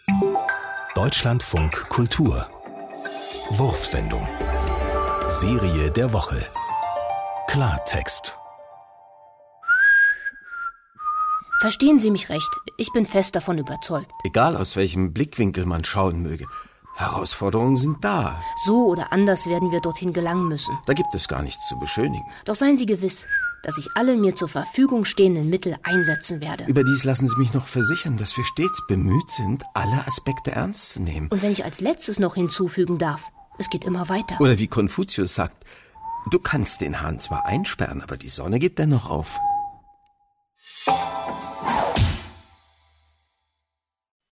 Deutschlandfunk Kultur. Wurfsendung. Serie der Woche. Klartext. Verstehen Sie mich recht, ich bin fest davon überzeugt. Egal aus welchem Blickwinkel man schauen möge, Herausforderungen sind da. So oder anders werden wir dorthin gelangen müssen. Da gibt es gar nichts zu beschönigen. Doch seien Sie gewiss, dass ich alle mir zur Verfügung stehenden Mittel einsetzen werde. Überdies lassen Sie mich noch versichern, dass wir stets bemüht sind, alle Aspekte ernst zu nehmen. Und wenn ich als letztes noch hinzufügen darf, es geht immer weiter. Oder wie Konfuzius sagt, du kannst den Hahn zwar einsperren, aber die Sonne geht dennoch auf.